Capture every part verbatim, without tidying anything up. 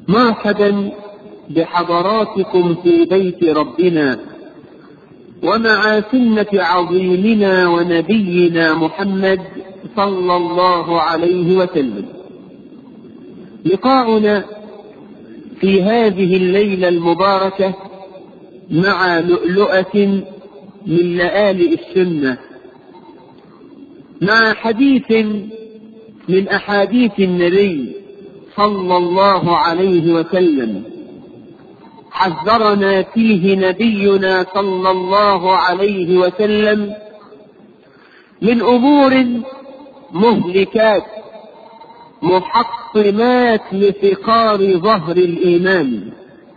مرحبا بحضراتكم في بيت ربنا ومع سنة عظيمنا ونبينا محمد صلى الله عليه وسلم. لقاؤنا في هذه الليلة المباركة مع لؤلؤة من لآلئ السنة، مع حديث من أحاديث النبي صلى الله عليه وسلم حذرنا فيه نبينا صلى الله عليه وسلم من أمور مهلكات محطمات لفقار ظهر الإيمان.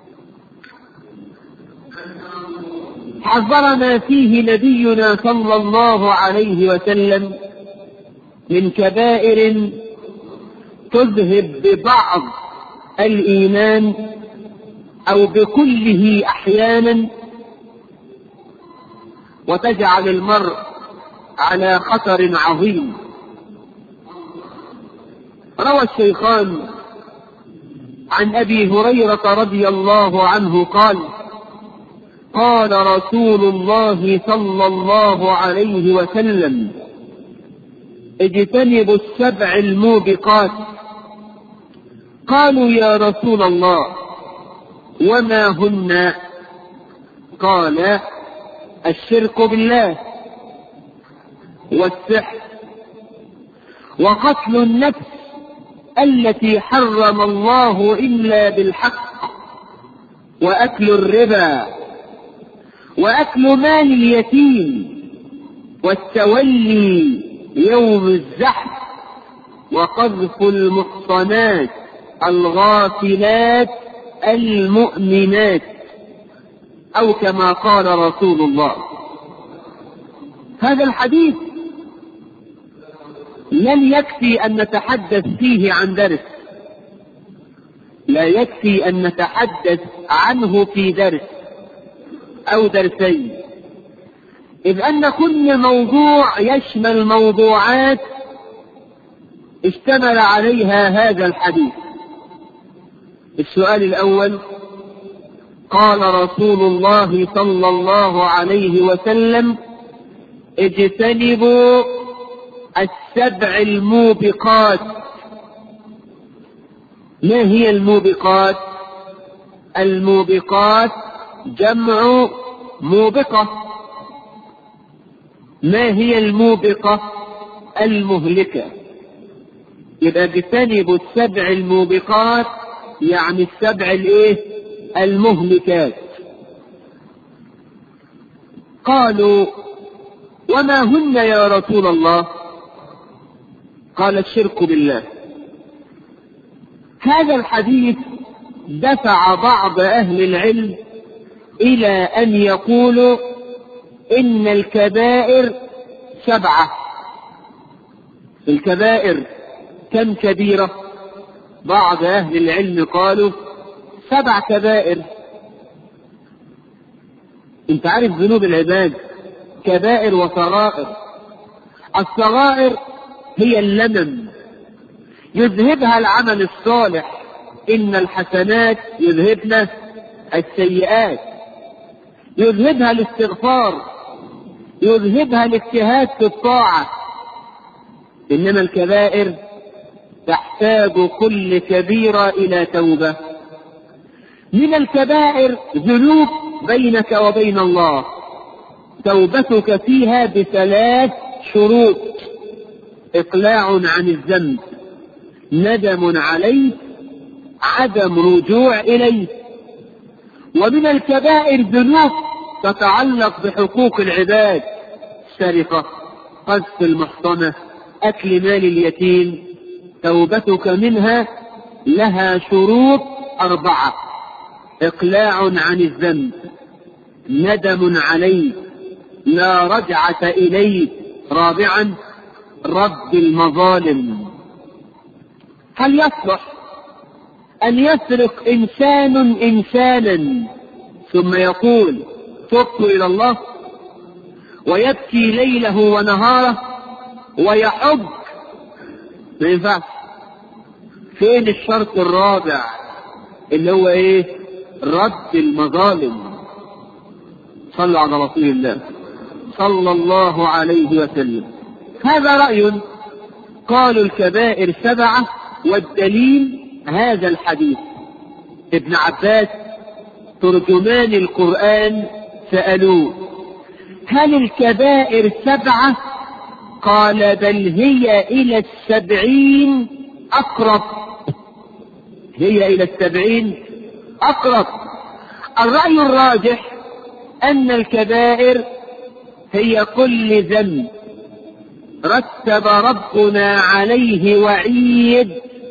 حذرنا فيه نبينا صلى الله عليه وسلم من كبائر تذهب ببعض الإيمان أو بكله أحيانا وتجعل المرء على خطر عظيم. روى الشيخان عن أبي هريرة رضي الله عنه قال: قال رسول الله صلى الله عليه وسلم: اجتنبوا السبع الموبقات. قالوا: يا رسول الله وما هن؟ قال: الشرك بالله، والسحر، وقتل النفس التي حرم الله إلا بالحق، وأكل الربا، وأكل مال اليتيم، والتولي يوم الزحف، وقذف المحصنات الغافلات المؤمنات، أو كما قال رسول الله. هذا الحديث لن يكفي أن نتحدث فيه عن درس، لا يكفي أن نتحدث عنه في درس أو درسين، إذ أن كل موضوع يشمل موضوعات اشتمل عليها هذا الحديث. السؤال الأول: قال رسول الله صلى الله عليه وسلم: اجتنبوا السبع الموبقات. ما هي الموبقات؟ الموبقات جمع موبقة. ما هي الموبقة؟ المهلكة. يبقى اجتنبوا السبع الموبقات يعني السبع الايه؟ المهلكات. قالوا: وما هن يا رسول الله؟ قال: الشرك بالله. هذا الحديث دفع بعض أهل العلم إلى أن يقولوا إن الكبائر سبعة. الكبائر كم كبيرة؟ بعض أهل العلم قالوا سبع كبائر. انت عارف ذنوب العباد كبائر وصغائر. الصغائر هي اللمم يذهبها العمل الصالح، إن الحسنات يذهبن السيئات، يذهبها الاستغفار، يذهبها الاجتهاد في الطاعة. إنما الكبائر تحتاج كل كبيرة إلى توبة. من الكبائر ذنوب بينك وبين الله، توبتك فيها بثلاث شروط: إقلاع عن الذنب، ندم عليه، عدم رجوع إليه. ومن الكبائر ذنوب تتعلق بحقوق العباد: سرقة، قذف المحصنة، أكل مال اليتيم. توبتك منها لها شروط أربعة: إقلاع عن الذنب، ندم عليه، لا رجعة إليه. رابعا: رد المظالم. هل يصلح أن يسرق إنسان إنسانا ثم يقول تبت إلى الله، ويبكي ليله ونهاره ويحج؟ ما ينفعش. فين الشرط الرابع اللي هو ايه؟ رد المظالم. صلوا على رسول الله صلى الله عليه وسلم. هذا رأي. قالوا الكبائر سبعة، والدليل هذا الحديث. ابن عباس ترجمان القرآن سألوه: هل الكبائر سبعة؟ قال: بل هي إلى السبعين أقرب. هي إلى السبعين أقرب. الرأي الراجح أن الكبائر هي كل ذنب رتب ربنا عليه وعيد.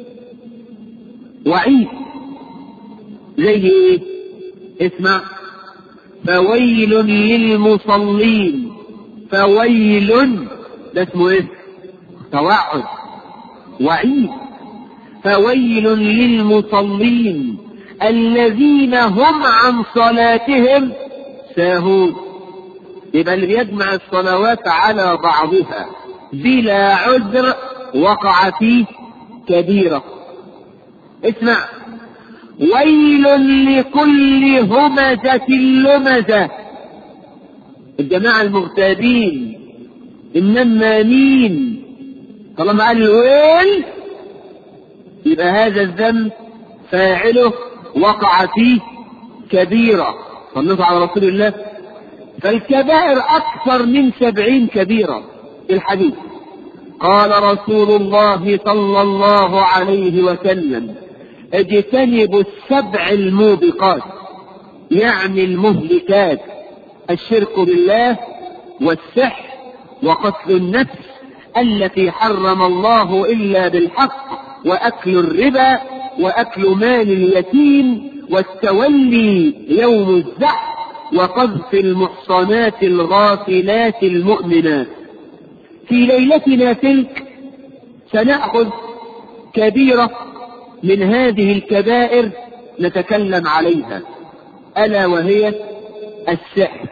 وعيد زي ايه؟ اسمع: فويل للمصلين. فويل ده اسمه ايه؟ توعد. وعيد. فويل للمصلين الذين هم عن صلاتهم ساهون. يبقى اللي بيجمع الصلوات على بعضها بلا عذر وقع فيه كبيرة. اسمع: ويل لكل همزة لمزة. الجماعة المغتابين النمامين طالما قال الويل يبقى هذا الذنب فاعله وقع فيه كبيرة. صلوا على رسول الله. فالكبائر أكثر من سبعين كبيرة في الحديث. قال رسول الله صلى الله عليه وسلم: اجتنبوا السبع الموبقات، يعني المهلكات: الشرك بالله، والسحر، وقتل النفس التي حرم الله إلا بالحق، وأكل الربا، وأكل مال اليتيم، والتولي يوم الزحف، وقذف المحصنات الغافلات المؤمنات. في ليلتنا تلك سنأخذ كبيرة من هذه الكبائر نتكلم عليها، ألا وهي السحر.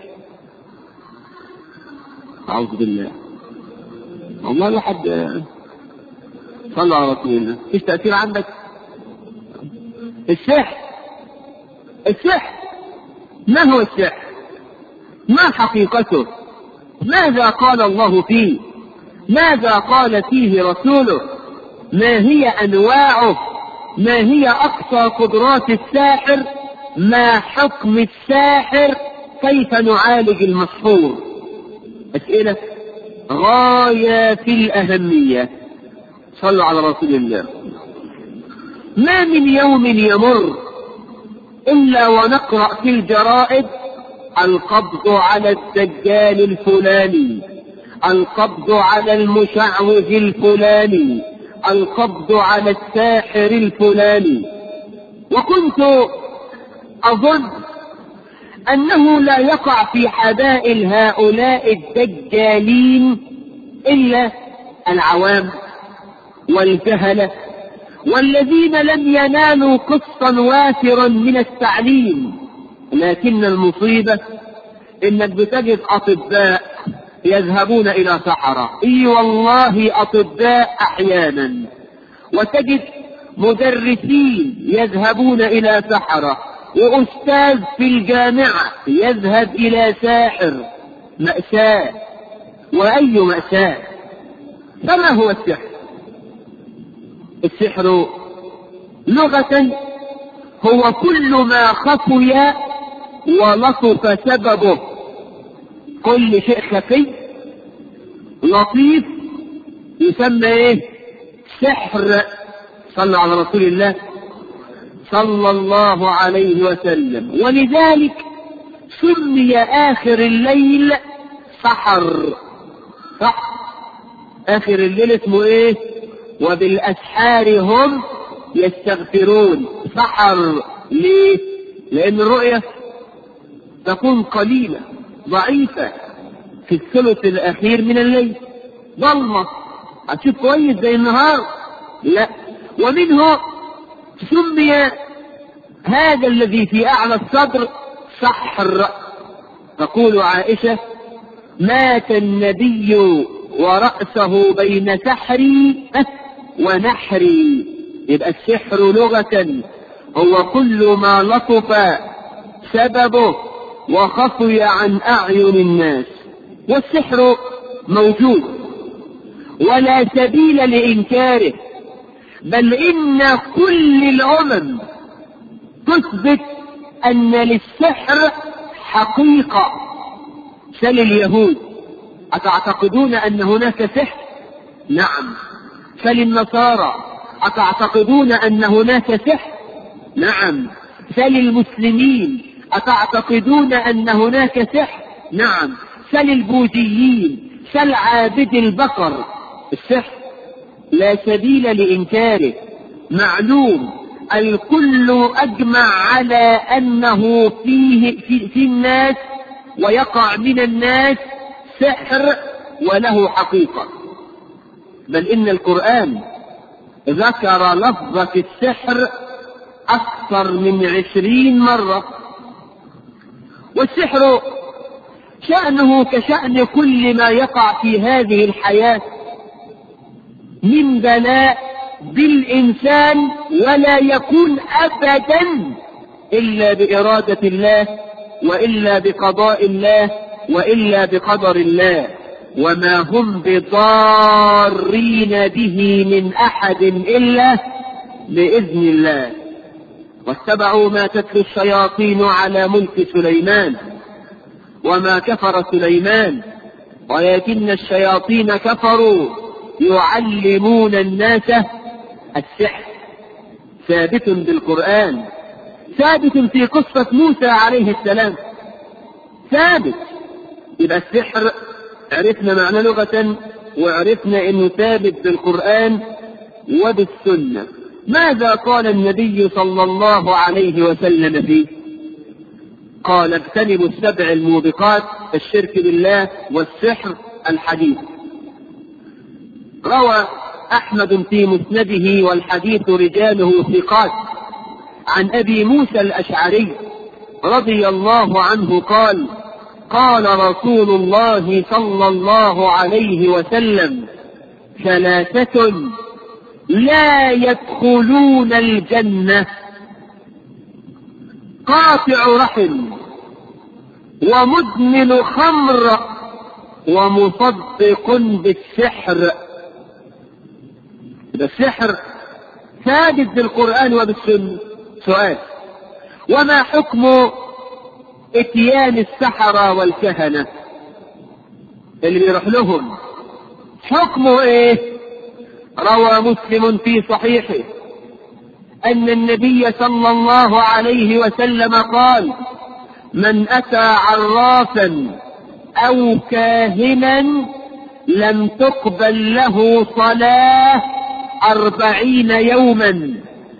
أعوذ بالله. والله الواحد صلى على رسول الله. ايش تأثير عندك؟ السحر. السحر ما هو السحر؟ ما حقيقته؟ ماذا قال الله فيه؟ ماذا قال فيه رسوله؟ ما هي أنواعه؟ ما هي أقصى قدرات الساحر؟ ما حكم الساحر؟ كيف نعالج المسحور؟ أسئلة غاية في الأهمية. صلوا على رسول الله. ما من يوم يمر إلا ونقرأ في الجرائد: القبض على الدجال الفلاني، القبض على المشعوذ الفلاني، القبض على الساحر الفلاني. وكنت أظن أنه لا يقع في حبائل هؤلاء الدجالين إلا العوام والجهلة والذين لم ينالوا قسطا وافرا من التعليم. لكن المصيبة إنك بتجد أطباء يذهبون إلى سحرة. إي والله أطباء أحيانا. وتجد مدرسين يذهبون إلى سحرة، وأستاذ في الجامعة يذهب إلى ساحر. مأساة، وأي مأساة. فما هو السحر؟ السحر لغة هو كل ما خفي ولطف سببه. كل شيء خفي لطيف يسمى ايه؟ سحر. صلى على رسول الله صلى الله عليه وسلم. ولذلك سمي آخر الليل سحر. صح؟ آخر الليل اسمه ايه؟ وبالأسحار هم يستغفرون. سحر. ليه؟ لأن الرؤية تكون قليلة ضعيفة في الثلث الأخير من الليل، ظلمة، هتشوف كويس زي النهار؟ لا. ومنه سمي هذا الذي في أعلى الصدر سحر. تقول عائشة: مات النبي ورأسه بين سحري ونحري. يبقى السحر لغة هو كل ما لطف سببه وخفي عن أعين الناس. والسحر موجود ولا سبيل لإنكاره، بل إن كل الأمم تثبت أن للسحر حقيقة. سل اليهود: أتعتقدون أن هناك سحر؟ نعم. سل النصارى: أتعتقدون أن هناك سحر؟ نعم. سل المسلمين: أتعتقدون أن هناك سحر؟ نعم. سل البوذيين، سل عابد البقر. السحر لا سبيل لإنكاره، معلوم، الكل أجمع على أنه فيه في, في الناس ويقع من الناس سحر وله حقيقة. بل إن القرآن ذكر لفظة السحر أكثر من عشرين مرة. والسحر شأنه كشأن كل ما يقع في هذه الحياة من بلاء بالإنسان، ولا يكون أبدا إلا بإرادة الله، وإلا بقضاء الله، وإلا بقدر الله، وما هم بضارين به من أحد إلا بإذن الله. واتبعوا ما تتلو الشياطين على ملك سليمان وما كفر سليمان ولكن الشياطين كفروا يعلمون الناس السحر. ثابت بالقرآن، ثابت في قصة موسى عليه السلام، ثابت. يبقى السحر عرفنا معنى لغة، وعرفنا انه ثابت بالقرآن وبالسنة. ماذا قال النبي صلى الله عليه وسلم فيه؟ قال: اجتنبوا السبع الموبقات، الشرك بالله والسحر الحديث. روى أحمد في مسنده والحديث رجاله ثقات عن أبي موسى الأشعري رضي الله عنه قال: قال رسول الله صلى الله عليه وسلم: ثلاثة لا يدخلون الجنة: قاطع رحم، ومدمن خمر، ومصدق بالسحر. السحر ثابت بالقرآن وبالسنة. سؤال: وما حكم اتيان السحرة والكهنة اللي بيروح لهم؟ حكمه ايه؟ روى مسلم في صحيحه أن النبي صلى الله عليه وسلم قال: من أتى عرافا أو كاهنا لم تقبل له صلاة أربعين يوما.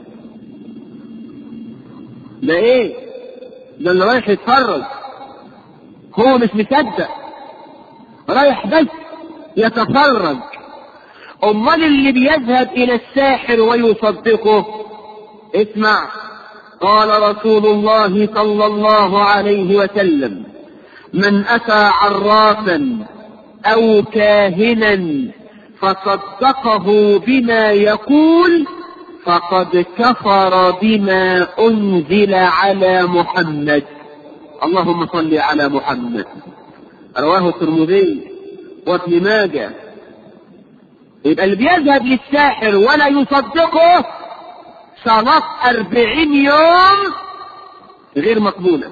ده ايه؟ ده اللي رايح يتفرج، هو مش مصدق، رايح بس يتفرج. امال اللي بيذهب الى الساحر ويصدقه؟ اسمع، قال رسول الله صلى الله عليه وسلم: من اتى عرافا او كاهنا فصدقه بما يقول فقد كفر بما انزل على محمد. اللهم صل على محمد. رواه الترمذي وابن ماجه. يبقى اللي بيذهب للساحر ولا يصدقه صلاة أربعين يوم غير مقبولة،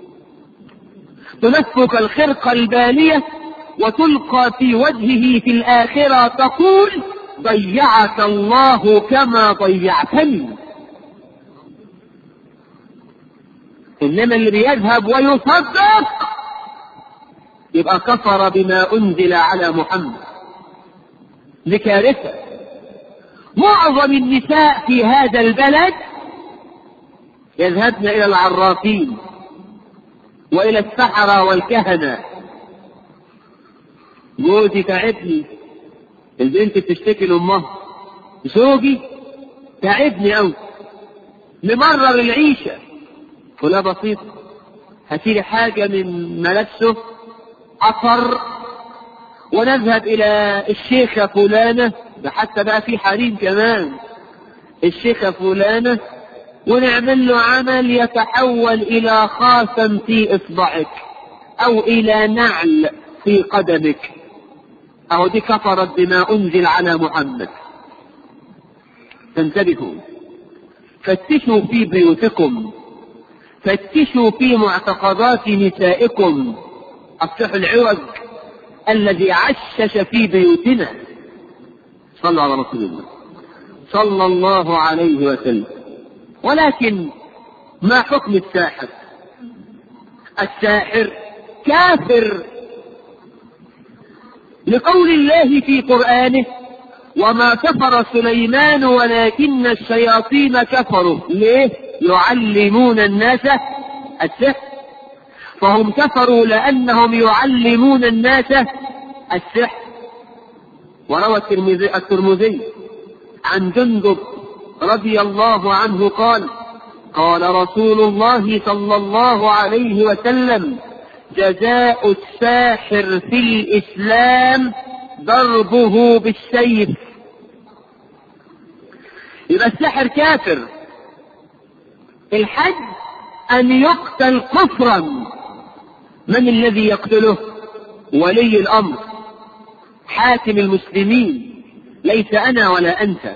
تلفك الخرقة البالية وتلقى في وجهه في الآخرة تقول: ضيعك الله كما ضيعتني. إنما اللي بيذهب ويصدق يبقى كفر بما أنزل على محمد. دي كارثة. معظم النساء في هذا البلد يذهبن إلى العرافين وإلى السحرة والكهنة. جوزي تعبني، البنت بتشتكي لأمها: زوجي تعبني أوي، نمرر العيشة. فلا بسيط، هاتيلي حاجة من ملابسه أثر ونذهب إلى الشيخة فلانة، ده حتى بقى في حريم كمان، الشيخة فلانة ونعمل له عمل يتحول إلى خاتم في إصبعك أو إلى نعل في قدمك، أو دي كفرت بما أنزل على محمد. فانتبهوا، فتشوا في بيوتكم، فتشوا في معتقدات نسائكم، أصلحوا العوج الذي عشش في بيوتنا. صلوا على رسول الله صلى الله عليه وسلم. ولكن ما حكم الساحر؟ الساحر كافر، لقول الله في قرآنه: وما كفر سليمان ولكن الشياطين كفروا. ليه؟ يعلمون الناس السحر. فهم كفروا لأنهم يعلمون الناس السحر. وروى الترمذي عن جندب رضي الله عنه قال: قال رسول الله صلى الله عليه وسلم: جزاء الساحر في الإسلام ضربه بالسيف. يبقى الساحر كافر. الحد أن يقتل كفرا. من الذي يقتله؟ ولي الأمر، حاكم المسلمين، ليس أنا ولا أنت.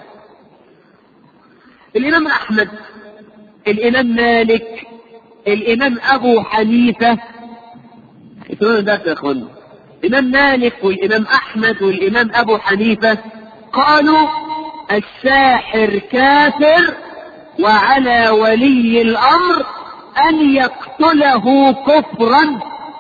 الإمام أحمد، الإمام مالك، الإمام أبو حنيفة، الإمام مالك والإمام أحمد والإمام أبو حنيفة قالوا الساحر كافر، وعلى ولي الأمر أن يقتله كفرا.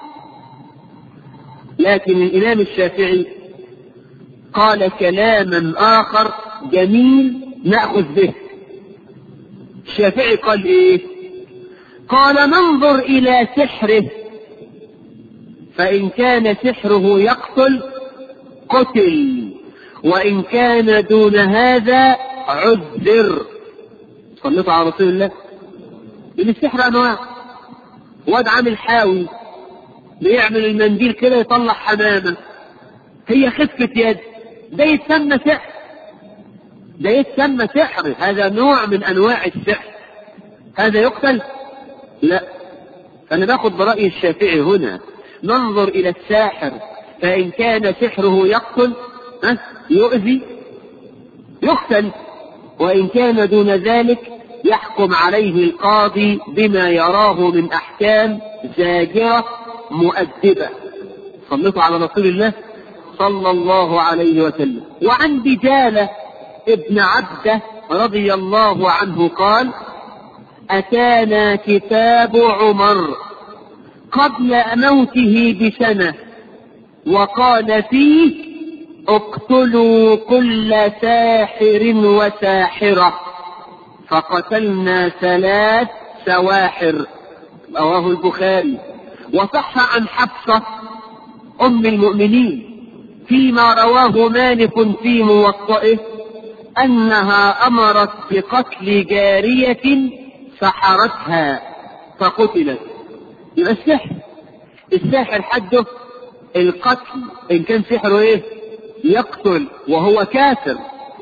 لكن الإمام الشافعي قال كلاما آخر جميل نأخذ به. الشافعي قال إيه؟ قال: ننظر إلى سحره، فإن كان سحره يقتل قتل، وإن كان دون هذا عذر. صلوا على رسول الله. من السحر أنواع. واد عامل حاوي بيعمل المنديل كده يطلع حمامة، هي خفة يد، ده يتسمى سحر، ده يتسمى سحر. هذا نوع من أنواع السحر. هذا يقتل؟ لا. فأنا باخد برأي الشافعي هنا، ننظر إلى الساحر، فإن كان سحره يقتل يؤذي يقتل، وإن كان دون ذلك يحكم عليه القاضي بما يراه من أحكام زاجرة مؤدبة. صلوا على رسول الله صلى الله عليه وسلم. وعن دجالة ابن عبده رضي الله عنه قال: أتانا كتاب عمر قبل موته بسنة، وقال فيه: اقتلوا كل ساحر وساحرة، فقتلنا ثلاث سواحر. رواه البخاري. وصح عن حفصة أم المؤمنين فيما رواه مالك في موطئه أنها أمرت بقتل جارية سحرتها فقتلت. يبقى السحر، الساحر حده القتل إن كان سحره إيه؟ يقتل وهو كافر.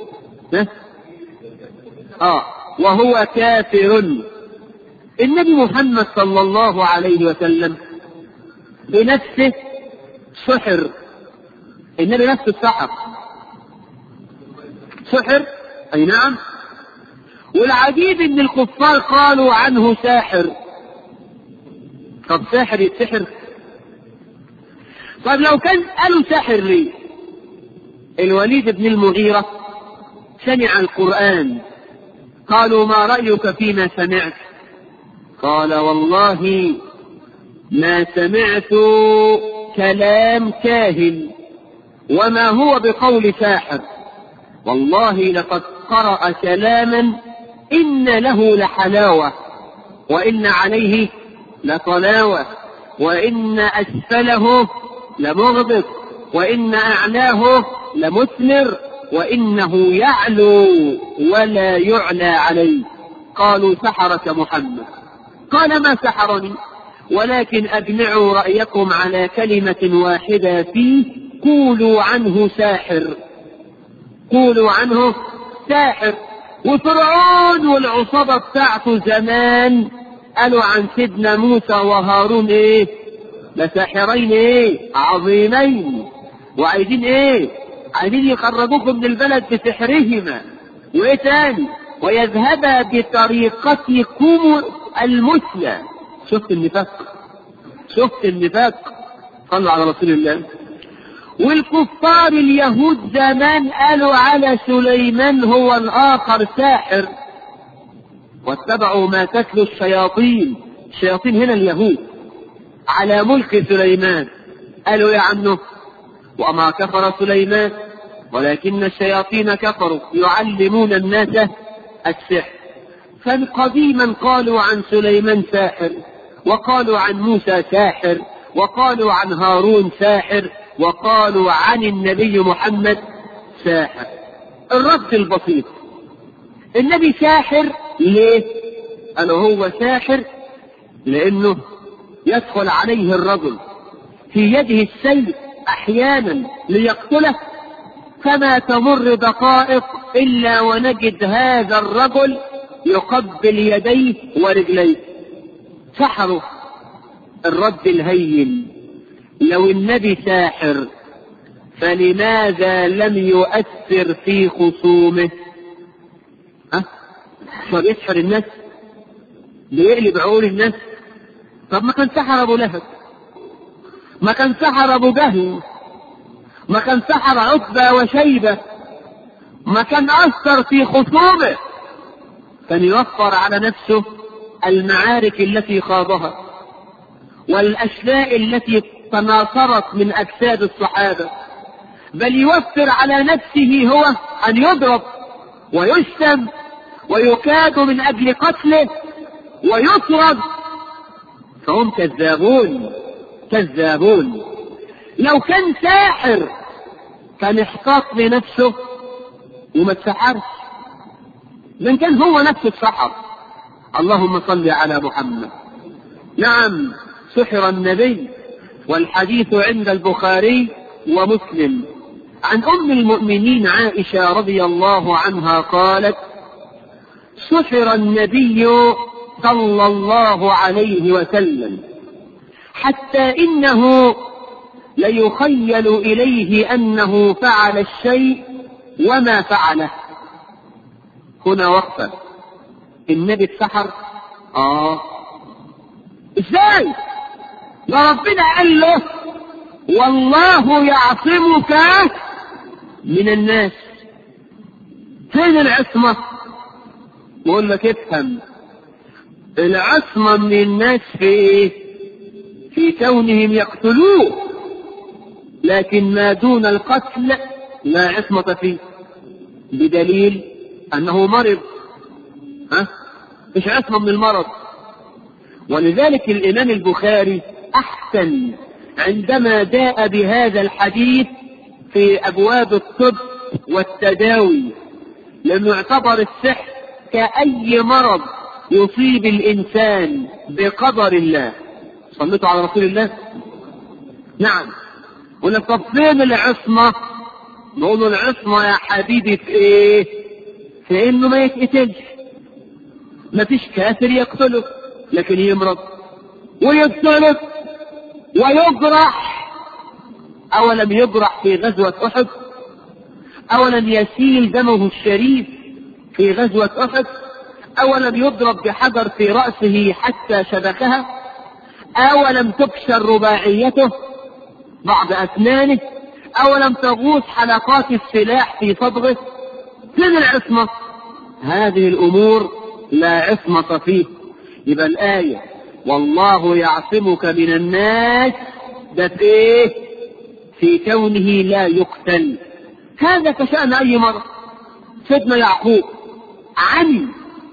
آه وهو كافر. النبي محمد صلى الله عليه وسلم بنفسه سحر. النبي نفسه سحر سحر أي نعم. والعجيب ان الكفار قالوا عنه ساحر. طب ساحر يتسحر؟ طب لو كان قالوا ساحر ليه؟ الوليد بن المغيرة سمع القرآن، قالوا: ما رأيك فيما سمعت؟ قال: والله ما سمعت كلام كاهن، وما هو بقول ساحر، والله لقد قرأ كلاما إن له لحلاوة، وإن عليه لطلاوة، وإن أسفله لمغبط، وإن أعلاه لمثمر، وإنه يعلو ولا يعلى عليه. قالوا: سحرك محمد. قال: ما سحرني، ولكن أجمعوا رأيكم على كلمة واحدة فيه: قولوا عنه ساحر، قولوا عنه ساحر. وفرعون والعصابة بتاعته زمان قالوا عن سيدنا موسى وهارون ايه؟ لساحرين ايه؟ عظيمين. وعايزين ايه؟ عايزين يخرجوكم من البلد بسحرهما. وايه تاني؟ ويذهبا بطريقتكم المثلى. شفت النفاق؟ شفت النفاق؟ صلوا على رسول الله. والكفار اليهود زمان قالوا على سليمان هو الآخر ساحر، واتبعوا ما تتلو الشياطين، الشياطين هنا اليهود، على ملك سليمان. قالوا يا عنه وما كفر سليمان ولكن الشياطين كفروا يعلمون الناس السحر. فقديما قالوا عن سليمان ساحر، وقالوا عن موسى ساحر، وقالوا عن هارون ساحر، وقالوا عن النبي محمد ساحر. الرد البسيط: النبي ساحر ليه؟ قالوا هو ساحر لأنه يدخل عليه الرجل في يده السيف أحيانا ليقتله، فما تمر دقائق إلا ونجد هذا الرجل يقبل يديه ورجليه. سحره. الرد الهين: لو النبي ساحر فلماذا لم يؤثر في خصومه؟ ها؟ صار يسحر الناس؟ بيقلب عقول الناس؟ طب ما كان سحر ابو لهب، ما كان سحر ابو جهل، ما كان سحر عتبة وشيبة، ما كان اثر في خصومه، كان يوفر على نفسه المعارك التي خاضها والاشلاء التي تناثرت من اجساد الصحابة، بل يوفر على نفسه هو ان يضرب ويشتم ويكاد من اجل قتله ويطرد. فهم كذابون كذابون. لو كان ساحر كان احتاط لنفسه وما تسحرش، من كان هو نفسه السحر. اللهم صل على محمد. نعم سحر النبي، والحديث عند البخاري ومسلم عن أم المؤمنين عائشة رضي الله عنها قالت: سحر النبي صلى الله عليه وسلم حتى إنه ليخيل إليه أنه فعل الشيء وما فعله. هنا وقفة. النبي اتسحر؟ آه. إزاي؟ ده ربنا قال له: والله يعصمك من الناس. فين العصمة؟ بقول لك افهم، العصمة من الناس في ايه؟ في كونهم يقتلوه، لكن ما دون القتل لا عصمة فيه، بدليل انه مرض. ها؟ مش عصمة من المرض. ولذلك الامام البخاري احسن عندما جاء بهذا الحديث في ابواب الطب والتداوي، لانه يعتبر السحر كأي مرض يصيب الإنسان بقدر الله. صليتوا على رسول الله. نعم. ولك طب فين العصمة؟ نقول العصمة يا حبيبي في ايه؟ في انه ما يتقتلش. ما فيش كافر يقتله، لكن يمرض ويضطرب ويجرح. أولم يجرح في غزوة أحد؟ أولم يسيل دمه الشريف في غزوة أحد؟ أولم يضرب بحجر في رأسه حتى شبكها؟ أولم تكسر رباعيته بعض أسنانه؟ أولم تغوص حلقات السلاح في صدغه؟ فين العصمة؟ هذه الأمور لا عصمة فيه. يبقى الآية والله يعصمك من الناس ده في إيه؟ في كونه لا يقتل. هذا كشأن أي مرة. سيدنا يعقوب عمي،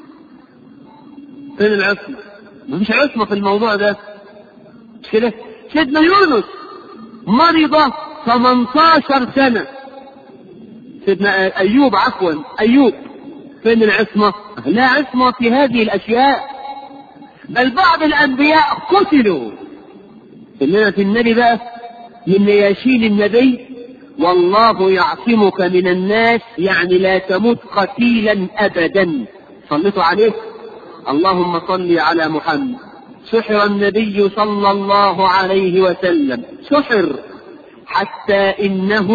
فين العصمة؟ ما فيش عصمة في الموضوع ده. كده سيدنا يونس مرض ثمانية عشر سنة. سيدنا أيوب عفوا أيوب فين العصمة؟ لا عصمة في هذه الأشياء. بل بعض الأنبياء قتلوا. إننا في النبي بقى من يشيل النبي والله يعصمك من الناس، يعني لا تموت قتيلا أبدا. صليتوا عليه. اللهم صل على محمد. سحر النبي صلى الله عليه وسلم، سحر حتى إنه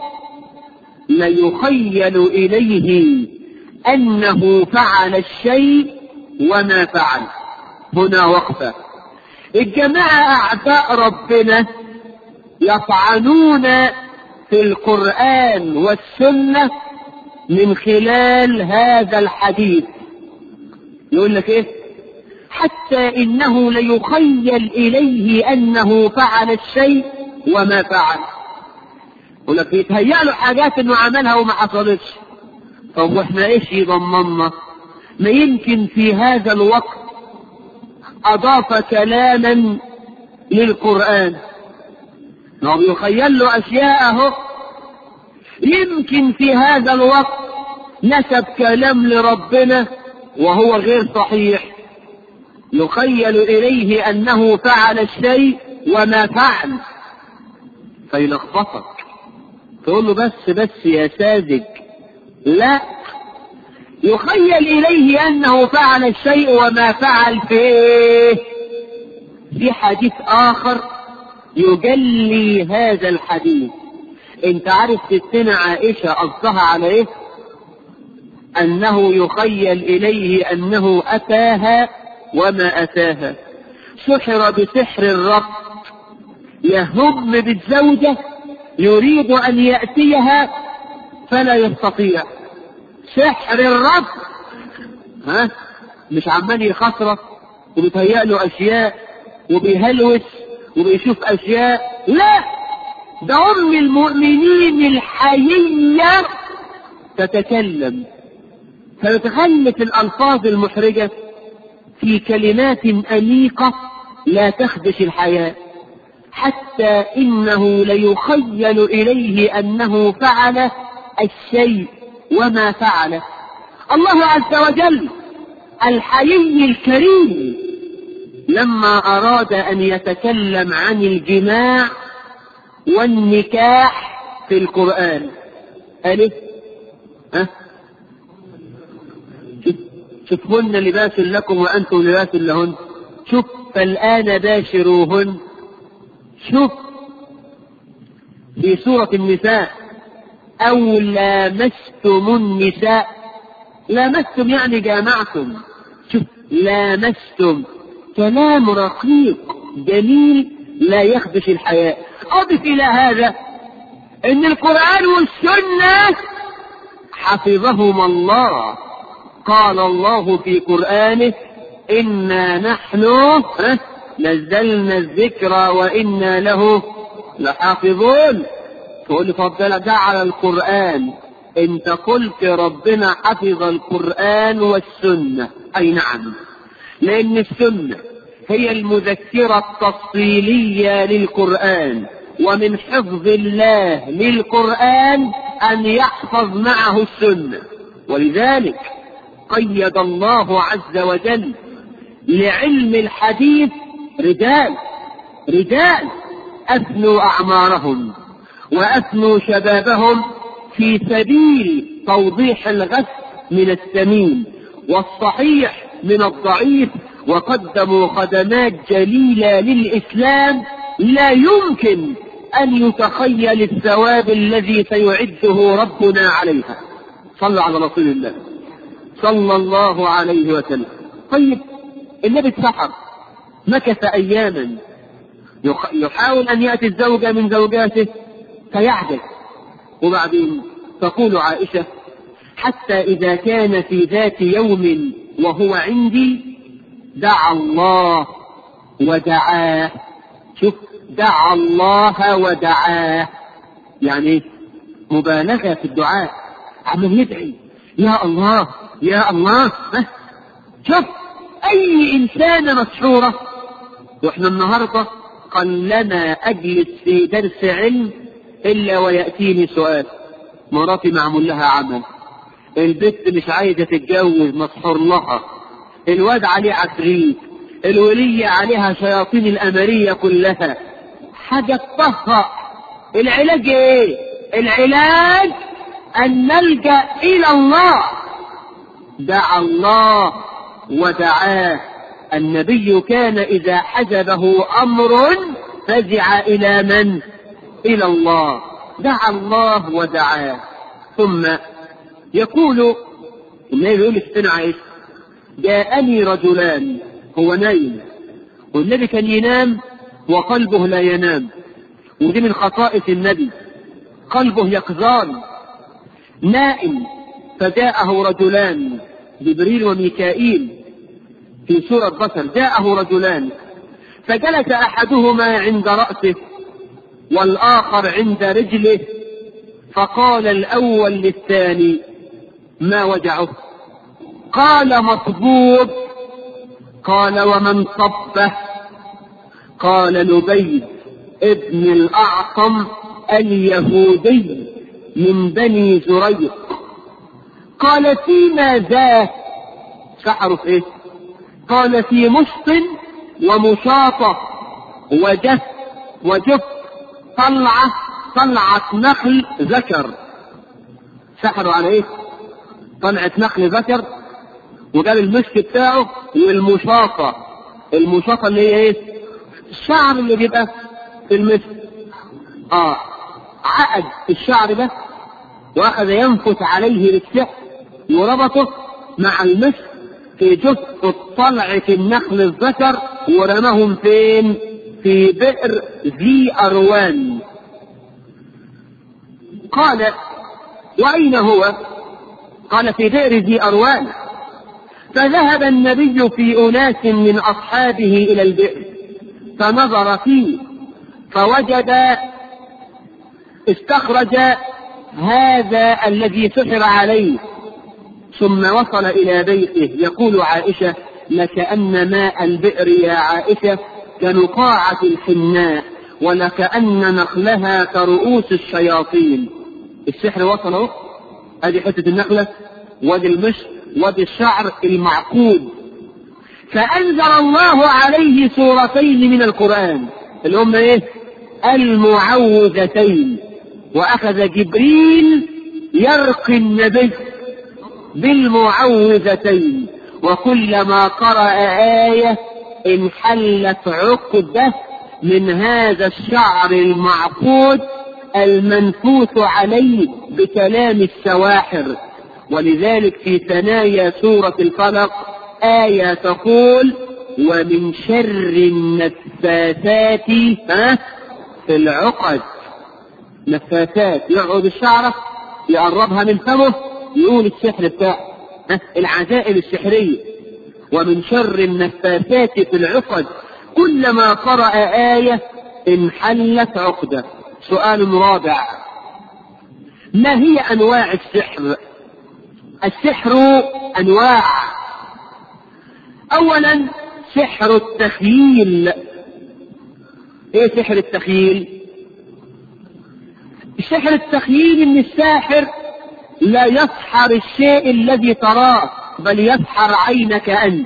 ليخيل إليه أنه فعل الشيء وما فعل. هنا وقفة. الجماعة أعداء ربنا يطعنون في القرآن والسنة من خلال هذا الحديث. يقول لك ايه؟ حتى انه ليخيل اليه انه فعل الشيء وما فعل. يقول لك يتهيأ له حاجات انه عملها وما حصلتش. طب واحنا ايش يضمننا؟ ما يمكن في هذا الوقت اضاف كلاما للقرآن، ما هو بيخيل له اشياء اهو. يمكن في هذا الوقت نسب كلام لربنا وهو غير صحيح، يخيل إليه أنه فعل الشيء وما فعل، فيلخبطك. تقول له بس بس يا ساذج. لا، يخيل إليه أنه فعل الشيء وما فعل. فيه في حديث آخر يجلي هذا الحديث. انت عارف ستنا عائشة قصدها على ايه؟ انه يخيل اليه انه اتاها وما اتاها. سحر بسحر الربط، يهم بالزوجة، يريد ان يأتيها فلا يستطيع. سحر الربط، ها؟ مش عمال يخسرك وبيتهيأ له اشياء وبيهلوس وبيشوف اشياء. لا، ده أم المؤمنين الحيية تتكلم، فتتخلف الألفاظ المحرجة في كلمات أنيقة لا تخدش الحياة، حتى إنه ليخيل إليه أنه فعل الشيء وما فعله. الله عز وجل الحيي الكريم لما أراد أن يتكلم عن الجماع والنكاح في القرآن ألف ها شوفهن لباس لكم وأنتم لباس لهن. شوف فالآن باشروهن. شوف في سورة النساء أو لامستم النساء. لامستم يعني جامعتم. شوف لامستم، كلام رقيق جميل لا يخدش الحياة. أضف إلى هذا أن القرآن والسنة حفظهما الله. قال الله في قرآنه إنا نحن نزلنا الذكر وإنا له لحافظون. تقول لي فضل ده على القرآن. انت قلت ربنا حفظ القرآن والسنة. أي نعم، لأن السنة هي المذكرة التفصيلية للقرآن، ومن حفظ الله للقرآن أن يحفظ معه السنة. ولذلك قيد الله عز وجل لعلم الحديث رجال رجال أفنوا أعمارهم وأفنوا شبابهم في سبيل توضيح الغث من السمين والصحيح من الضعيف، وقدموا خدمات جليلة للإسلام لا يمكن أن يتخيل الثواب الذي سيعده ربنا عليها. صلوا على رسول الله صلى الله عليه وسلم. طيب النبي اتسحر، مكث أياما يحاول أن يأتي الزوجة من زوجاته فيعجز. وبعدين تقول عائشة حتى إذا كان في ذات يوم وهو عندي دعا الله ودعاه. شوف، دعا الله ودعاه، يعني مبالغة في الدعاء، عمال يدعي يا الله يا الله. شوف أي إنسانة مسحورة. وإحنا النهاردة قلما أجلس في درس علم إلا ويأتيني سؤال: مراتي معمول لها عمل، البت مش عايزة تتجوز مسحور لها، الواد عليه عفريت، الولية عليها شياطين الأمرية كلها، حاجة تطهق. العلاج ايه؟ العلاج أن نلجأ إلى الله. دعا الله ودعاه. النبي كان إذا حجبه أمر فزع إلى من؟ إلى الله. دعا الله ودعاه. ثم يقول النبي يقول لسيدنا عائشة: جاءني رجلان، هو نايم، والنبي كان ينام وقلبه لا ينام، ودي من خصائص النبي، قلبه يقظان نائم. فجاءه رجلان، جبريل وميكائيل في سورة بصر، جاءه رجلان فجلس أحدهما عند رأسه والآخر عند رجله، فقال الأول للثاني: ما وجعه؟ قال: مصبوب. قال: ومن صبه؟ قال: لبيد ابن الأعصم اليهودي من بني زريق. قال: فيما ذاك؟ سحروا في ايه؟ قال: في مشط ومشاطة وجف وجف طلعة طلعة نخل ذكر. سحروا على ايه؟ طلعة نخل ذكر، وقال المشط بتاعه والمشاطة. المشاطة اللي هي ايه؟ الشعر اللي بيبقى في المشط. اه عقد الشعر ده واخذ ينفث عليه بالسحر وربطه مع المشط في جزء طلعة النخل الذكر، ورماهم فين؟ في بئر ذي أروان. قال: وأين هو؟ قال: في بئر ذي أروان. فذهب النبي في أناس من أصحابه إلى البئر فنظر فيه فوجد استخرج هذا الذي سحر عليه، ثم وصل إلى بيته. يقول عائشة: لكأن ماء البئر يا عائشة كنقاعة الحناء، ولكأن نخلها كرؤوس الشياطين. السحر وصله، ادي حتة النخلة وادي المشط وادي الشعر المعقود. فأنزل الله عليه سورتين من القرآن اللي هم ايه؟ المعوذتين. وأخذ جبريل يرقي النبي بالمعوذتين، وكلما قرأ آية انحلت عقدة من هذا الشعر المعقود المنفوث عليه بكلام السواحر. ولذلك في ثنايا سورة الفلق آية تقول: ومن شر النفاثات في العقد. نفاثات يقعد الشعرة يقربها من فمه يقول السحر بتاعه، العزائم السحرية. ومن شر النفاثات في العقد، كلما قرأ آية انحلت عقدة. سؤال رابع: ما هي أنواع السحر؟ السحر أنواع. أولا سحر التخييل. ايه سحر التخييل؟ سحر التخييل ان الساحر لا يسحر الشيء الذي تراه، بل يسحر عينك أنت.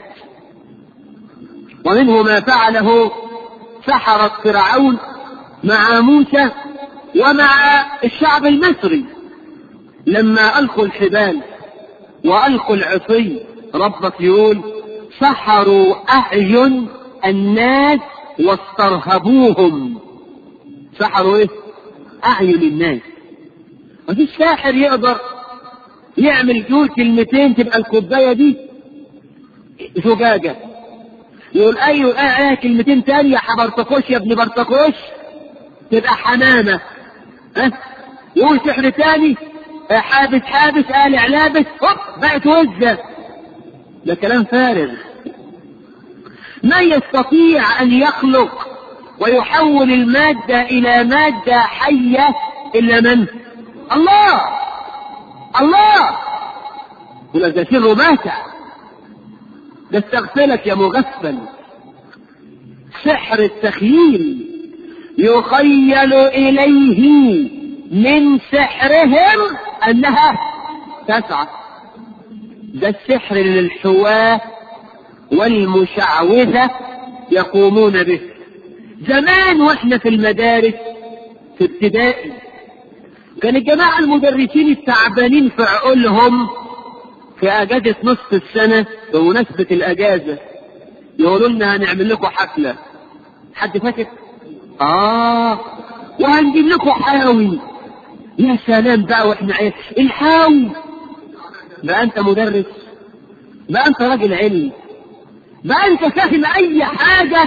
ومنه ما فعله سحرة فرعون مع موسى ومع الشعب المصري لما ألقوا الحبال وألقوا العصي. ربك يقول: سحروا أعين الناس واسترهبوهم. سحروا ايه؟ أعين الناس. وفي الساحر يقدر يعمل جول كلمتين تبقى الكوباية دي زجاجة، يقول ايوه اه اه كلمتين تانية يا برتقوش يا ابن برتقوش تبقى حمامة. ها أه؟ يقول سحر تاني اه حابس حابس قالع لابس هوب بقت وزة. ده كلام فارغ. ما يستطيع ان يخلق ويحول المادة الى مادة حية الا من؟ الله. الله. ولا ده سر ماتع، ده استغفلك يا مغفل. سحر التخييل يخيل إليه من سحرهم أنها تسعى. ده السحر للحواة والمشعوذة يقومون به. زمان واحنا في المدارس في ابتدائي كان الجماعة المدرسين التعبانين في عقولهم في اجازة نصف السنة بمناسبة الاجازة يقولوا لنا هنعمل لكم حفلة. حد فاكر؟ اه وهنجيب لكم حاوي. يا سلام بقى واحنا عيال الحاوي. بقى انت مدرس، بقى انت راجل علم، بقى انت فاهم اي حاجة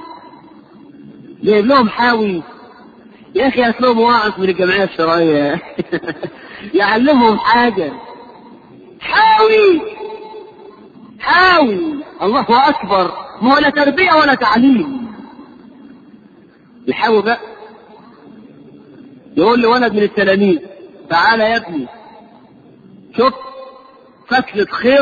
جايب لهم حاوي. يا اخي هات لهم واعظ من الجمعية الشرعية يعلمهم حاجة. حاوي حاوي الله اكبر، ما ولا تربية ولا تعليم. الحاوي بقى يقول لولد من التلاميذ تعالى يا ابني شوف فتلة خيط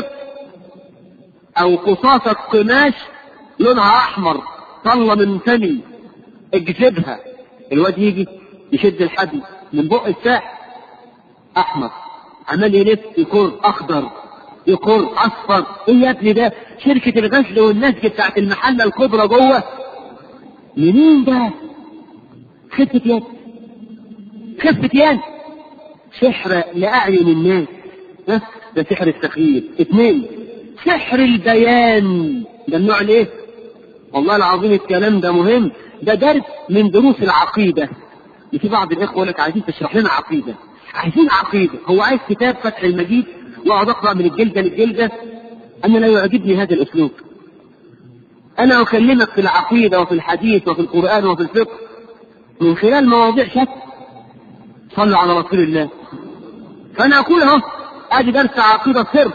او قصاصة قماش لونها احمر طلة من فمي اجذبها. الواد يجي يشد الحبل من بق الساح احمر عمال يلف يكون اخضر يكون اصفر. ايه يا ابني ده؟ شركة الغزل والنسج بتاعت المحلة الكبرى جوه. منين ده؟ خفة يد خفة يد سحر لأعين الناس. ها ده سحر التخيير. اثنين سحر البيان. ده النوع الايه؟ والله العظيم الكلام ده مهم، ده درس من دروس العقيدة. في بعض الاخوة يقول لك عايزين تشرح لنا عقيدة، عايزين عقيدة. هو عايز كتاب فتح المجيد واقعد اقرا من الجلدة للجلدة. انا لا يعجبني هذا الاسلوب. انا اكلمك في العقيدة وفي الحديث وفي القرآن وفي الفقه من خلال مواضيع شتى. صلوا على رسول الله. فانا اقول اهو ادي درس عقيدة سر.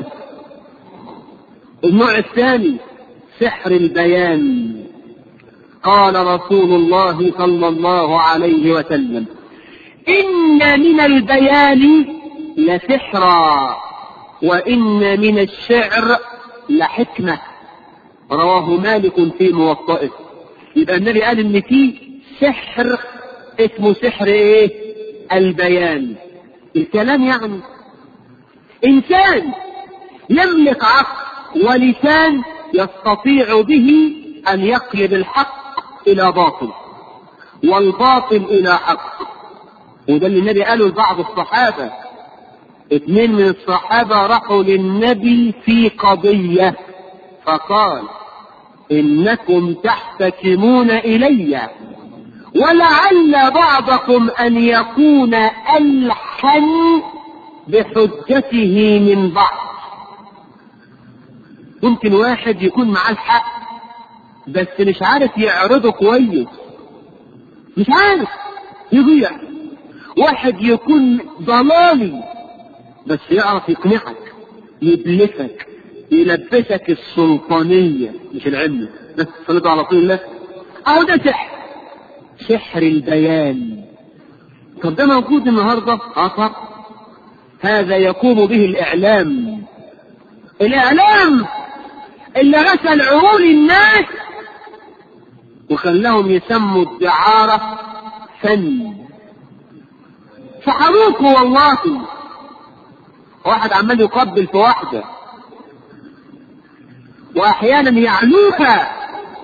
النوع الثاني سحر البيان. قال رسول الله صلى الله عليه وسلم إن من البيان لسحرا وإن من الشعر لحكمة. رواه مالك في موطئه. يبقى النبي قال إن في سحر اسمه سحر إيه؟ البيان. الكلام يعني إنسان يملك عقل ولسان يستطيع به أن يقلب الحق إلى باطل والباطل إلى حق. وده اللي النبي قاله لبعض الصحابة. اثنين من الصحابة راحوا للنبي في قضية فقال إنكم تحتكمون إلي ولعل بعضكم أن يكون ألحن بحجته من بعض. ممكن واحد يكون معاه الحق بس مش عارف يعرضه كويس، مش عارف يضيع. واحد يكون ضلالي بس يعرف يقنعك يبلفك يلبسك السلطانية مش العلم بس. صلوا على رسول الله. اهو ده سحر، سحر البيان. طب ده موجود النهارده؟ اه طب هذا يقوم به الاعلام. الاعلام اللي غسل عقول الناس وخلاهم يسموا الدعارة فن. سحروكوا والله. واحد عمال يقبل في واحدة واحيانا يعلوها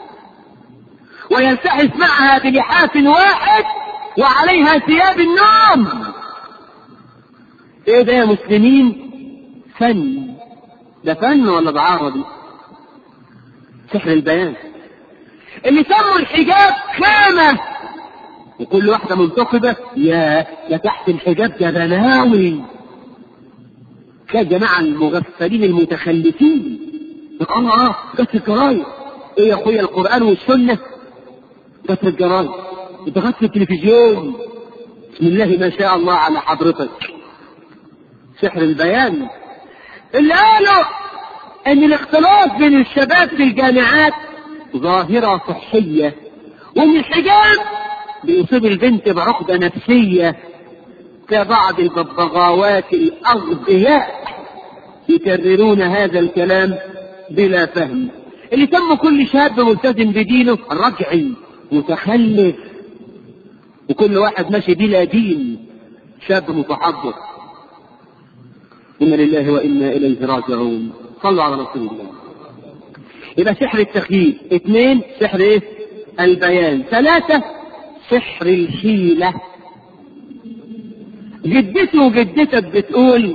ويلتحف معها بلحاف واحد وعليها ثياب النوم. ايه ده يا مسلمين؟ فن. ده فن ولا دعارة دي؟ سحر البيان. اللي سموا الحجاب خامة وكل واحدة منتقبة يا يا تحت الحجاب جبناوي. كجماعة المغفلين المتخلفين يقولوا اه كتر الجرايد. ايه يا اخويا القرآن والسنة؟ كتر الجرايد. انت غسل التلفزيون. بسم الله ما شاء الله على حضرتك. سحر البيان. اللي قالوا ان الاختلاط بين الشباب في الجامعات ظاهرة صحية وان الحجاب بيصيب البنت بعقدة نفسية كبعض الببغاوات الأغبياء يكررون هذا الكلام بلا فهم. اللي تم كل شاب ملتزم بدينه رجعي متخلف وكل واحد ماشي بلا دين شاب متحضر. إنا لله وإنا إليه راجعون. صلوا على رسول الله. يبقى سحر التخييل. اثنين سحر ايه؟ البيان. ثلاثة سحر الحيلة. جدته وجدتك بتقول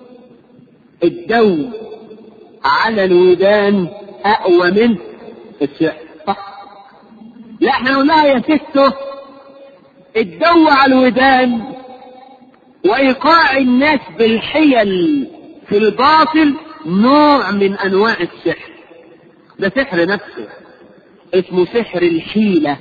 الدو على الودان اقوى من السحر، صح؟ لا احنا نقول لها يا سته الدو على الودان وايقاع الناس بالحيل في الباطل نوع من انواع السحر، ده سحر نفسه اسمه سحر الحيلة.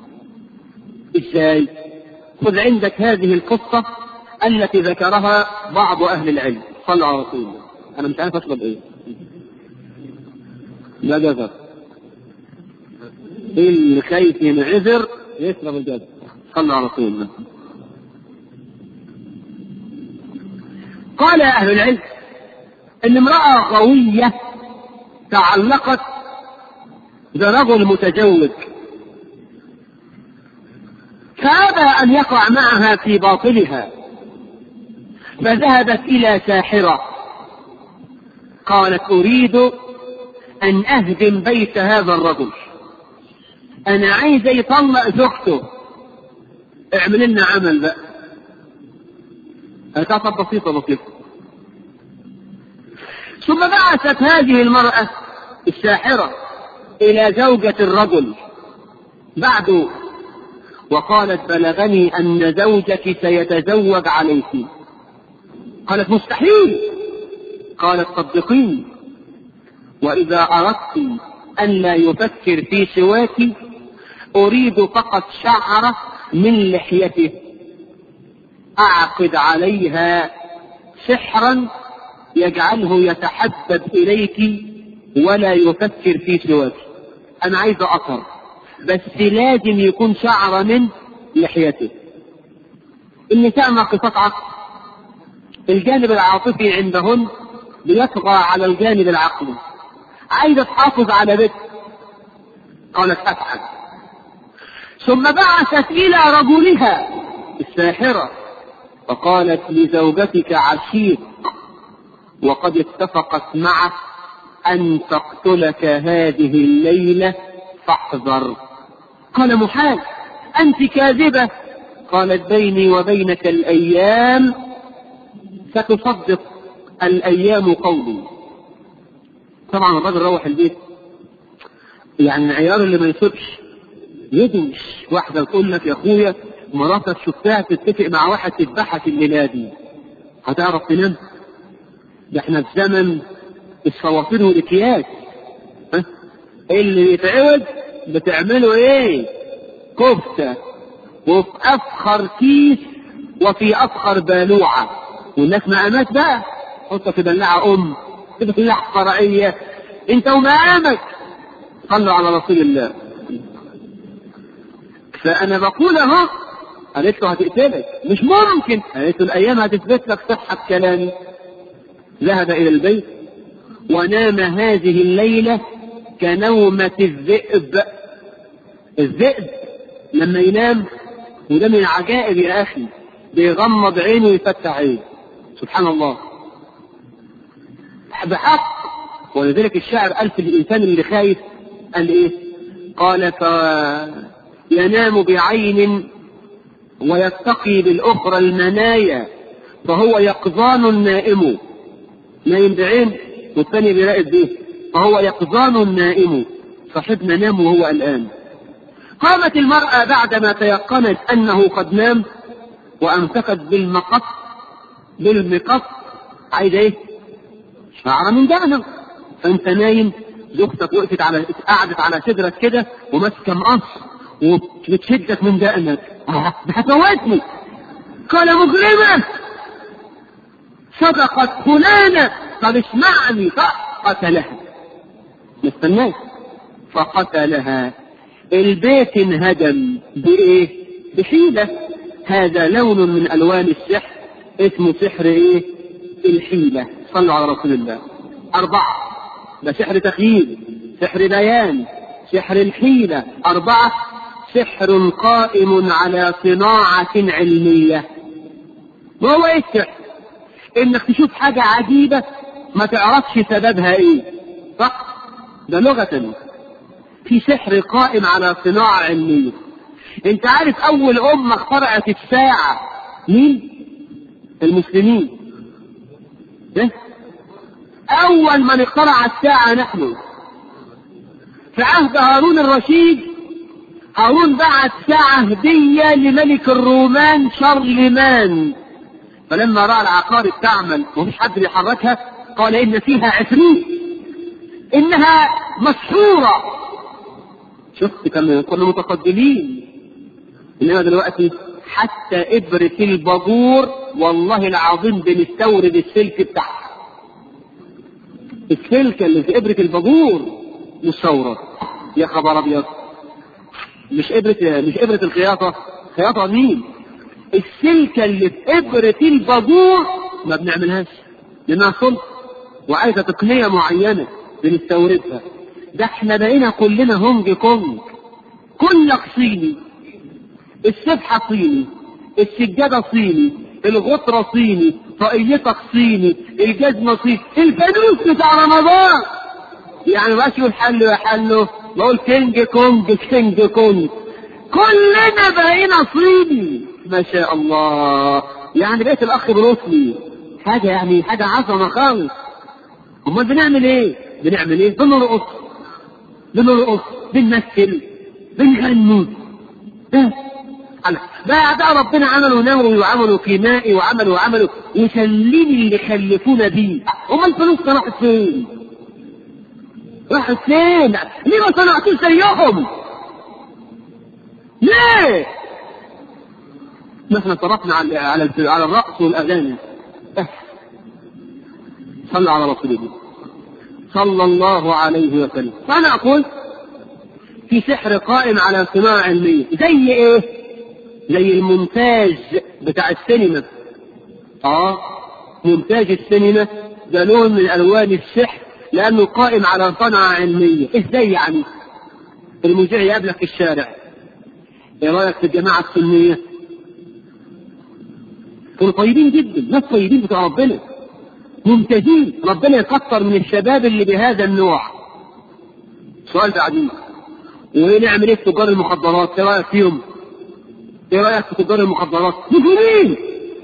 ازاي؟ خذ عندك هذه القصة التي ذكرها بعض اهل العلم. صلوا على رسول الله. انا مش عارف اشرب ايه، لا جزر، اللي خايف ينعذر يشرب الجزر. صلوا على رسول الله. قال اهل العلم ان امرأة قوية تعلقت برجل متزوج فأبى أن يقع معها في باطلها، فذهبت إلى ساحرة قالت أريد أن أهدم بيت هذا الرجل، أنا عايزة يطلق زوجته، اعمل لنا عمل بقى. كانت بسيطة بسيطة. ثم بعثت هذه المرأة الساحرة إلى زوجة الرجل بعد وقالت بلغني أن زوجك سيتزوج عليك. قالت مستحيل. قالت صدقيني، وإذا أردت أن لا يفكر في سواك أريد فقط شعرة من لحيته أعقد عليها سحرا يجعله يتحبب إليك ولا يفكر في سواك. أنا عايز أثر بس لازم يكون شعر من لحيته. النساء ناقصات عقل، الجانب العاطفي عندهن بيطغى على الجانب العقلي، عايزة تحافظ على بيت. قالت أفعل. ثم بعثت إلى رجلها الساحرة فقالت لزوجتك عشيق وقد اتفقت معه أن تقتلك هذه الليلة فاحذر. قال محال، أنت كاذبة. قالت بيني وبينك الأيام ستصدق الأيام قولي. طبعا الرجل روح البيت يعني العيار اللي ما يصبش يدوش. واحدة تقول لك يا أخويا مراتك شفتها تتفق مع واحد تذبحك الليلة دي، هتعرف تنام؟ ده احنا في زمن الصوافير والأكياس. ها؟ اللي بيتعود بتعمله ايه؟ كفتة، وفي أفخر كيس وفي أفخر بالوعة، والناس مقامات بقى حطها في دلعة أم كده في لحظة فرعية انت ومقامك. صلوا على رسول الله. فأنا بقول اهو. قالت له هتقتلك. مش ممكن. قالت له الأيام هتثبت لك صحة كلامي. ذهب إلى البيت ونام هذه الليلة كنومة الذئب. الذئب لما ينام وده من العجائب يا أخي بيغمض عينه ويفتح عينه. سبحان الله بحق. ولذلك الشاعر قال في الإنسان اللي خايف قال إيه؟ قال فينام بعين ويتقي بالأخرى المنايا فهو يقظان نائم. نايم بعين والثاني بيراقب به فهو يقظان نائم. صاحبنا نام وهو الآن. قامت المرأة بعدما تيقنت أنه قد نام وأمسكت بالمقص بالمقص عايزة إيه؟ شعر من دقنك. فأنت نايم زوجتك وقفت على قعدت على صدرك كده وماسكة مقص وبتشدك من دقنك. آه ده هتموتني. قال مجرمة صدقت فلانة. طب اسمعني. فقتلها. مستناك. فقتلها. البيت انهدم بإيه؟ بحيلة. هذا لون من ألوان السحر اسمه سحر إيه؟ الحيلة. صلوا على رسول الله. أربعة. ده سحر تخييل، سحر بيان، سحر الحيلة. أربعة. سحر قائم على صناعة علمية. وهو إيه السحر؟ إنك تشوف حاجة عجيبة ما تعرفش سببها إيه. صح؟ ده لغة. في سحر قائم على صناعة علمية. انت عارف اول امة اخترعت الساعة مين؟ المسلمين. ده أول من اخترع الساعة نحن في عهد هارون الرشيد. هارون بعت ساعة هدية لملك الرومان شارلمان، فلما رأى العقارب تعمل ومفيش حد بيحركها قال إن فيها عفريت، إنها مسحورة. شفت كنا متقدمين، إنما دلوقتي حتى إبرة البابور والله العظيم بنستورد السلك بتاعها. السلك اللي في إبرة البابور مستورد. يا خبر أبيض، مش إبرة مش إبرة الخياطة، خياطة مين؟ السلكة اللي في إبرة البابور ما بنعملهاش لأنها صلب وعايزة تقنية معينة بنستوردها. ده احنا بقينا كلنا هونج كونج، كلك صيني، السبحة صيني، السجادة صيني، الغطرة صيني، طاقيتك صيني، الجزمة صيني، الفانوس بتاع رمضان. يعني مبقاش يقول حلو يا حلو، بقول كينج كونج كينج كونج. كلنا بقينا صيني ما شاء الله. يعني بقيت الاخ بروسلي، حاجة يعني حاجة عظمة خالص. امال بنعمل ايه؟ بنعمل ايه؟ بنرقص بنرقص بنمثل بنغني. ده ده ده ربنا عملوا نووي وعملوا كيمائي وعملوا وعملوا وسلمي اللي خلفونا بيه. امال الفلوس راحت فين؟ راحت فين؟ ليه ما صنعتوش زيهم؟ ليه؟ نحن صرفنا على على على الرقص والاغاني. صلى على رسول الله صلى الله عليه وسلم. فانا اقول في سحر قائم على صناعة علمية. زي ايه؟ زي المونتاج بتاع السينما. اه مونتاج السينما ده لون من الوان السحر لانه قائم على صنعة علمية. ازاي يعني؟ المذيع يقابلك في الشارع، ايه رايك في الجماعة السنية؟ كانوا طيبين جدا، ناس طيبين بتوع ربنا ممتازين، ربنا يكثر من الشباب اللي بهذا النوع. سؤال بعدين، ونعمل ايه في تجار المخدرات؟ ايه رايك فيهم؟ ايه رايك في تجار المخدرات؟ مجرمين،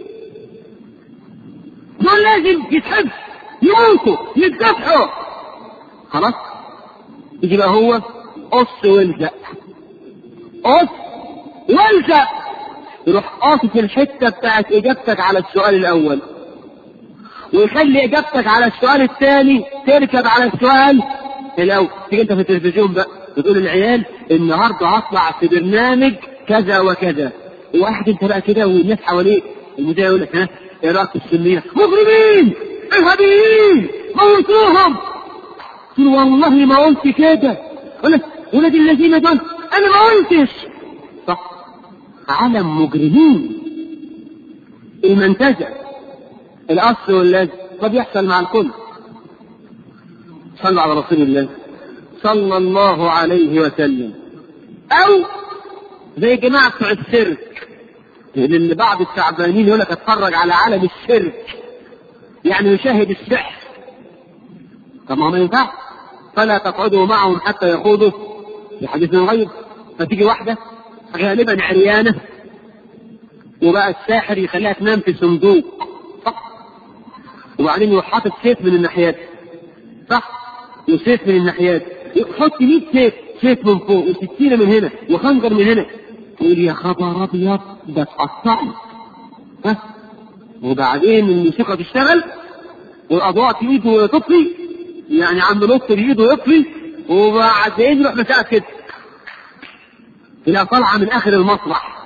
دول لازم يتحبس يموتوا يتذبحوا. خلاص يجي بقى هو قص والزق قص والزق، يروح قاصف الحته بتاعت اجابتك على السؤال الاول، ويخلي اجابتك على السؤال الثاني تركب على السؤال الاول. تيجي انت في التلفزيون بقى بتقول للعيال النهارده هطلع في برنامج كذا وكذا، وواحد انت بقى كده والناس حواليك، المذيع يقول لك ها ايه رايك في السنيه؟ مجرمين ارهابيين موتوهم. قلت له والله ما قلت كده. قلت ولاد الذين دول انا ما قلتش. صح، علم مجرمين. المنتجع الاصل واللازم ده بيحصل مع الكل. صلى على رسول الله صلى الله عليه وسلم. او زي جماعة بتوع السيرك اللي بعض التعبانين يقول لك اتفرج على عالم السيرك، يعني يشاهد السحر. طب ما ينفع، فلا تقعدوا معهم حتى يخوضوا في حديث غيب. فتيجي واحدة غالبا عريانة وبقى الساحر يخليها تنام في صندوق، صح؟ وبعدين يروح حاطط سيف من الناحيات، صح؟ وسيف من الناحيات، يحط مية سيف، سيف من فوق وستين من هنا وخنجر من هنا. يقول يا خبر ابيض ده اتقطعت. ها؟ وبعدين الموسيقى تشتغل والاضواء تيجي وتطفي، يعني عم نط بايده يطفي، وبعدين يروح مساء كده الى طالعه من اخر المسرح.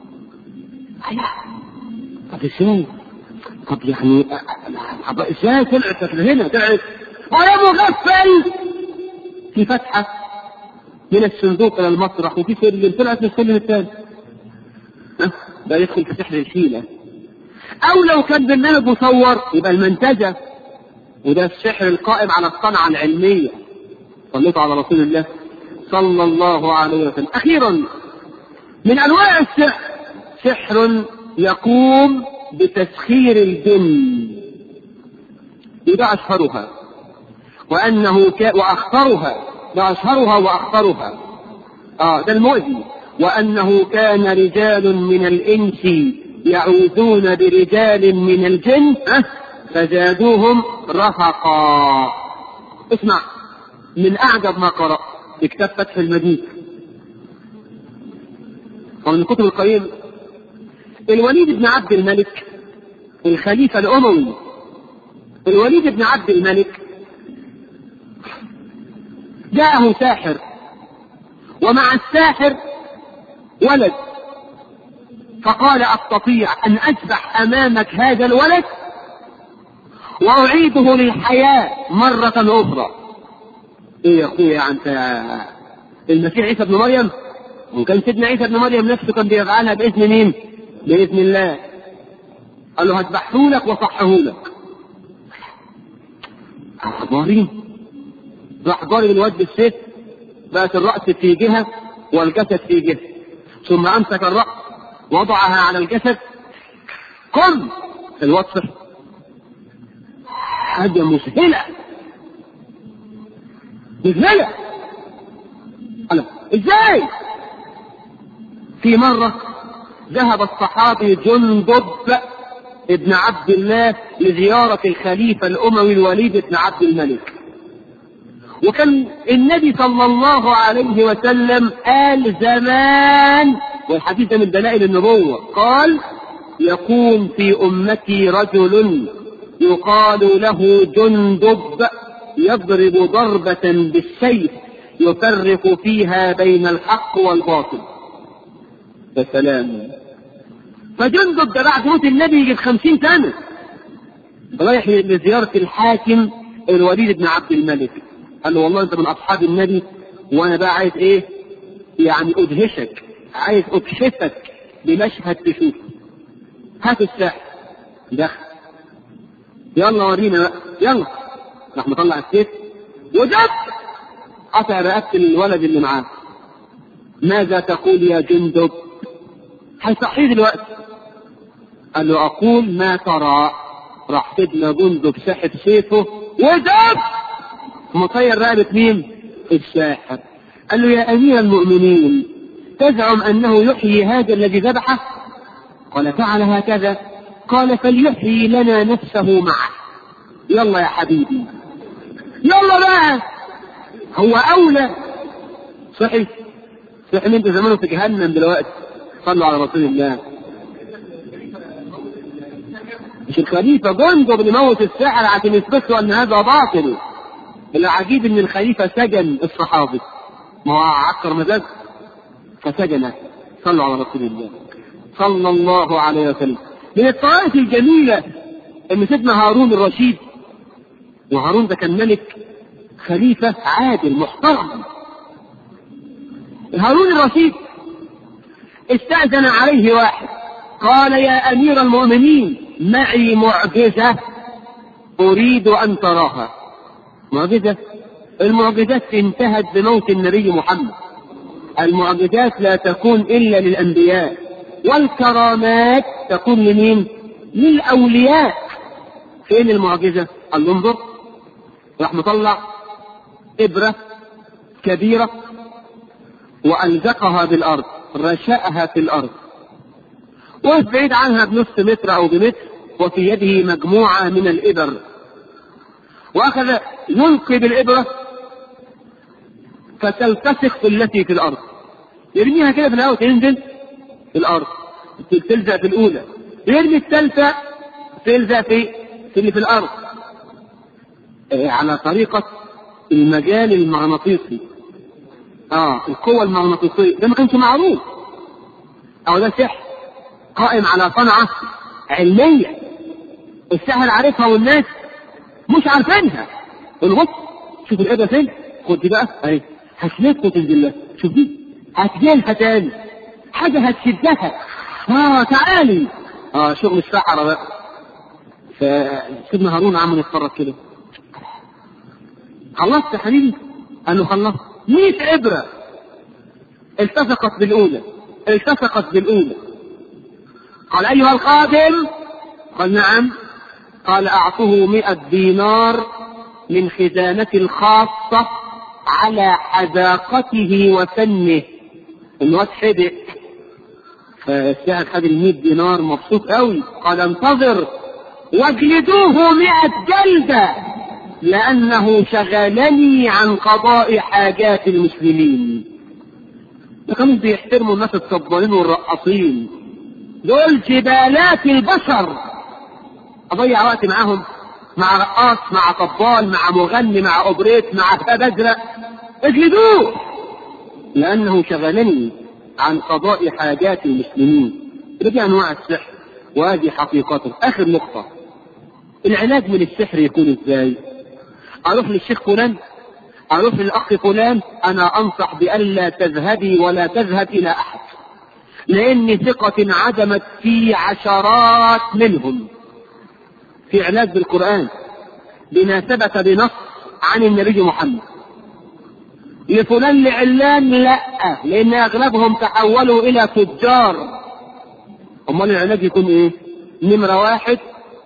طب ازاي؟ طب يعني طب ازاي طلعت هنا؟ طلعت ويا مغفل في فتحه من الصندوق الى المسرح وفي سلم، طلعت من السلم الثاني. ها؟ بقى يدخل في سحر الحيله. او لو كان برنامج مصور يبقى المنتجه، وده السحر القائم على الصنعه العلميه. صليت على رسول الله صلى الله عليه وسلم. اخيرا من انواع السحر سحر يقوم بتسخير الجن، وده اشهرها وانه ك... واخطرها، ده اشهرها واخطرها. اه ده المؤذي. وانه كان رجال من الانس يعوذون برجال من الجن فزادوهم رهقا. اسمع من أعجب ما قرأ في كتاب فتح المجيد ومن كتب القيم، الوليد بن عبد الملك الخليفة الأموي، الوليد بن عبد الملك جاءه ساحر، ومع الساحر ولد، فقال أستطيع أن أذبح أمامك هذا الولد وأعيده للحياة مرة أخرى. إيه يا أخويا أنت المسيح عيسى بن مريم؟ وكان سيدنا عيسى بن مريم نفسه كان بيفعلها بإذن مين؟ بإذن الله. قال له هذبحه لك وصحه لك. ضارين راح ضارب الواد بالسيف، بقت الرأس في جهة والجسد في جهة، ثم أمسك الرأس وضعها على الجسد. قم الواد صحي. حاجة مسهلة مسهلة. قال ازاي؟ في مرة ذهب الصحابي جندب ابن عبد الله لزيارة الخليفة الأموي الوليد بن عبد الملك، وكان النبي صلى الله عليه وسلم قال زمان، والحديث من دلائل النبوة، قال يكون في أمتي رجل يقال له جندب يضرب ضربة بالسيف يفرق فيها بين الحق والباطل. فسلام. فجندب ده بعد موت النبي يجي خمسين سنة رايح لزيارة الحاكم الوليد بن عبد الملك. قال له والله انت من اصحاب النبي وانا بقى عايز ايه يعني ادهشك، عايز اكشفك بمشهد تشوفه. هات الساحر. دخل. يلا ورينا بقى يلا. راح مطلع السيف وجد قطع رقبة الولد اللي معاه. ماذا تقول يا جندب؟ هيصحيه دلوقتي. قال له اقول ما ترى. راح سيدنا جندب سحب سيفه وجد مطير رقبة مين؟ الساحر. قال له يا امير المؤمنين تزعم انه يحيي هذا الذي ذبحه؟ قال فعل هكذا. قال فليحيي لنا نفسه معه. يلا يا حبيبي يلا بقى. هو اولى. صحي صحي انت زمانه في جهنم دلوقتي. صلوا على رسول الله. مش الخليفة جندب اللي موت الساحر عشان يثبت له ان هذا باطل. العجيب ان الخليفة سجن الصحابي، ما هو عكر مزاج فسجنه. صلوا على رسول الله صلى الله عليه وسلم. من الطرائف الجميلة ان سيدنا هارون الرشيد، وهارون ده كان ملك خليفة عادل محترم. هارون الرشيد استأذن عليه واحد قال يا امير المؤمنين معي معجزة اريد ان تراها. معجزة؟ المعجزات انتهت بموت النبي محمد. المعجزات لا تكون الا للانبياء، والكرامات تكون لمين؟ للاولياء. فين المعجزة؟ قال له انظر. راح مطلع ابرة كبيرة والزقها بالارض، رشأها في الارض، وقف بعيد عنها بنص متر او بمتر، وفي يده مجموعة من الابر، واخذ يلقي بالابرة فتلتصق في التي في الارض، يرميها كده في الهواء تنزل في الارض تلزق في الاولى، يرمي الثالثة تلزق في في اللي في الارض، على طريقة المجال المغناطيسي. اه القوة المغناطيسية ده ما كانش معروف، او ده سحر قائم على صنعة علمية السحر عارفها والناس مش عارفينها. الغط شوف الإبرة فين، خد دي بقى اهي هسلك وتنزل لها، شوف دي هتجيلها تاني حاجة هتشدها، اه تعالي، اه شغل السحرة بقى. فسيدنا هارون عمل يتفرج كده. خلصت يا حبيبي؟ قال له خلصت. مئة إبرة التصقت بالأولى التصقت بالأولى. قال أيها الخادم؟ قال نعم. قال أعطه مئة دينار من خزانتي الخاصة على حذاقته وفنه. الواد حدق فالساحر خد المية دينار مبسوط قوي، قال انتظر واجلدوه مئة جلدة لأنه شغلني عن قضاء حاجات المسلمين. ده كانوا بيحترموا الناس الصبالين والرقاصين، دول جبالات البشر، أضيع وقت معاهم؟ مع رقاص، مع طبال، مع مغني، مع أوبريت، مع باب أزرق؟ اجلدوه لأنه شغلني عن قضاء حاجات المسلمين. دي أنواع السحر وهذه حقيقته. آخر نقطة، العلاج من السحر يكون ازاي؟ اروح للشيخ فلان، اروح للاخ فلان؟ انا انصح بألا تذهبي ولا تذهب الى احد، لان ثقة عدمت في عشرات منهم. في علاج بالقرآن بما ثبت بنص عن النبي محمد. لفلان لعلان لا، لان اغلبهم تحولوا الى تجار. امال العلاج يكون ايه؟ نمرة واحد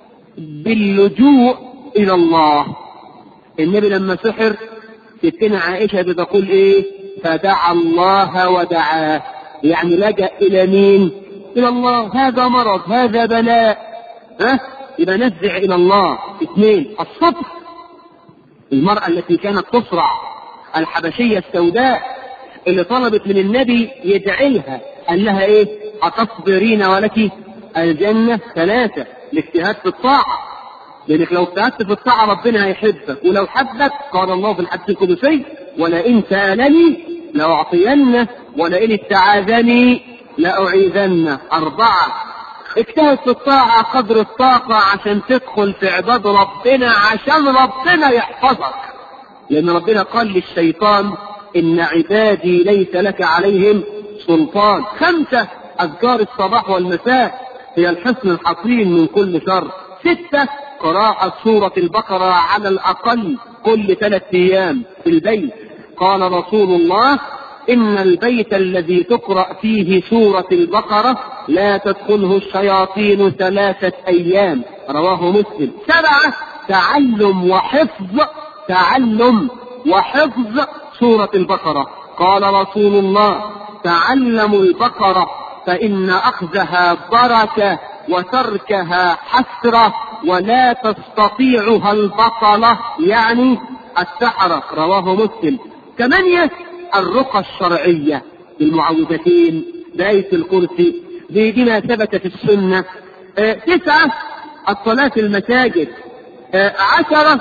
باللجوء الى الله. النبي لما سحر ستنا عائشة بتقول ايه؟ فدعا الله ودعاه، يعني لجأ الى مين؟ الى الله. هذا مرض، هذا بلاء، ها؟ يبقى نفزع الى الله. اثنين، الصبر. المرأة التي كانت تصرع، الحبشية السوداء اللي طلبت من النبي يدعي لها، قال لها ايه؟ أتصبرين ولك الجنة؟ ثلاثة، الاجتهاد في الطاعة، لأنك لو اجتهدت في الطاعة ربنا هيحبك، ولو حبك قال الله في الحديث القدسي ولئن سألني لأعطينه ولئن استعاذني لأعيذنه. أربعة، اجتهد في الطاعة قدر الطاقة عشان تدخل في عباد ربنا، عشان ربنا يحفظك، لأن ربنا قال للشيطان إن عبادي ليس لك عليهم سلطان. خمسة، أذكار الصباح والمساء هي الحصن الحصين من كل شر. ستة، قراءة سورة البقرة على الأقل كل ثلاث أيام في البيت. قال رسول الله إن البيت الذي تقرأ فيه سورة البقرة لا تدخله الشياطين ثلاثة أيام، رواه مسلم. سبعة، تعلم وحفظ تعلم وحفظ سورة البقرة. قال رسول الله تعلموا البقرة فإن أخذها بركة وتركها حسرة ولا تستطيعها البطلة، يعني السحرة، رواه مسلم. ثمانية، الرقى الشرعية بالمعوذتين بآية الكرسي بما ثبت في السنة. آه تسعة، الصلاة في المساجد. آه عشرة،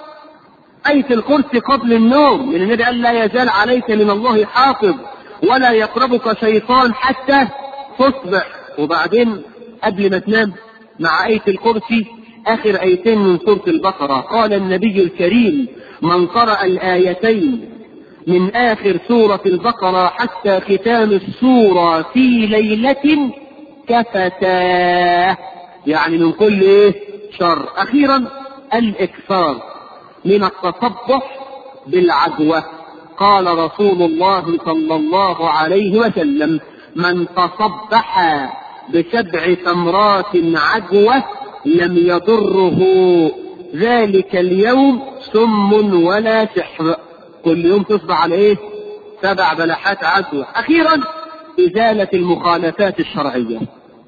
آية الكرسي قبل النوم، لأن النبي قال لا يزال عليك من الله حافظ ولا يقربك شيطان حتى تصبح. وبعدين قبل ما تنام مع آية الكرسي آخر آيتين من سورة البقرة. قال النبي الكريم من قرأ الآيتين من آخر سورة البقرة حتى ختام السورة في ليلة كفتاه، يعني من كل إيه؟ شر. أخيرا الإكثار من التصبح بالعدوى. قال رسول الله صلى الله عليه وسلم من تصبح بسبع تمرات عدوى لم يضره ذلك اليوم سم ولا سحر. كل يوم تصبح على ايه؟ سبع بلحات عدوى. اخيرا ازالة المخالفات الشرعية.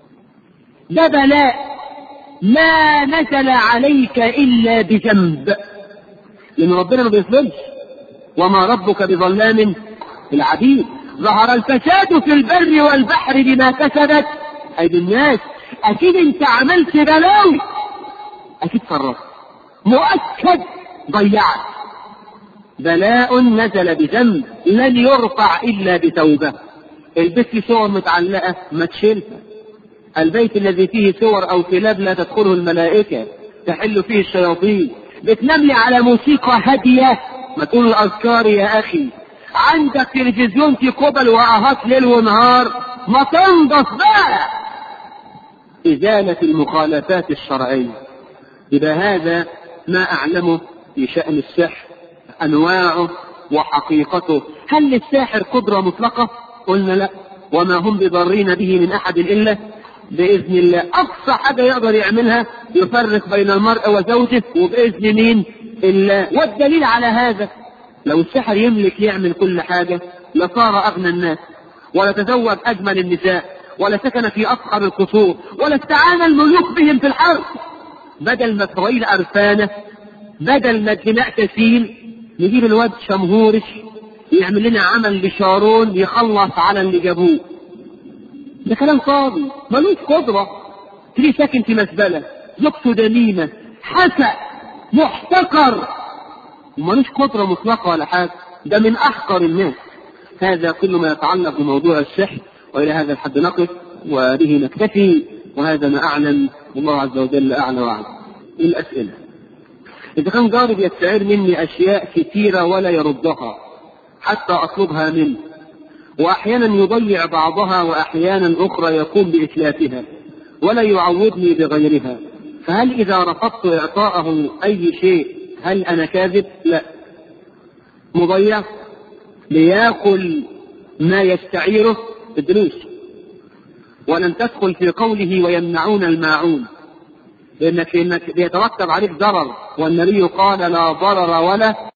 ده بلاء ما نزل عليك الا بذنب، لان ربنا ما بيظلمش وما ربك بظلام للعبيد. ظهر الفساد في البر والبحر بما كسبت ايدي الناس. اكيد انت عملت بلاوي، اكيد فرطت، مؤكد ضيعت. بلاء نزل بذنب لن يرفع الا بتوبة. البيت فيه صور متعلقة ما تشيلها. البيت الذي فيه صور او كلاب لا تدخله الملائكة تحل فيه الشياطين. بتنملي على موسيقى هادية ما تقول الاذكار يا اخي. عندك تلفزيون في قبل واهات ليل ونهار، ما تنضف بقى. ازالة المخالفات الشرعية. يبقى هذا ما اعلمه في شأن السحر، انواعه وحقيقته. هل للساحر قدرة مطلقة؟ قلنا لا، وما هم بضارين به من احد الا باذن الله. اقصى حاجة يقدر يعملها يفرق بين المرء وزوجه، وباذن مين؟ الله. والدليل على هذا لو السحر يملك يعمل كل حاجة لصار اغنى الناس ولتزوج اجمل النساء ولا سكن في أفخر القصور، ولا استعان الملوك بهم في الحرب. بدل ما إسرائيل أرفانة، بدل ما الدماء تسيل، نجيب الواد شمهورش يعمل لنا عمل لشارون يخلص على اللي جابوه. ده كلام فاضي، ملوش قدرة. تري ساكن في مزبلة، زوجته دميمة، حسأ، محتقر، وملوش قدرة مطلقة ولا حاجة، ده من أحقر الناس. هذا كل ما يتعلق بموضوع السحر، وإلى هذا الحد نقف وبه نكتفي، وهذا ما أعلم، والله عز وجل أعلى وأعلم. الأسئلة: إذا كان جاري بيستعير مني أشياء كثيرة ولا يردها حتى أطلبها منه، وأحيانا يضيع بعضها وأحيانا أخرى يقوم بإتلافها ولا يعوضني بغيرها، فهل إذا رفضت إعطاءه أي شيء هل أنا كاذب؟ لا. مضيع ليأكل ما يستعيره الدروس، ولن تدخل في قوله ويمنعون الماعون، لأنك إنك بيترتب عليك ضرر، والنبي قال لا ضرر ولا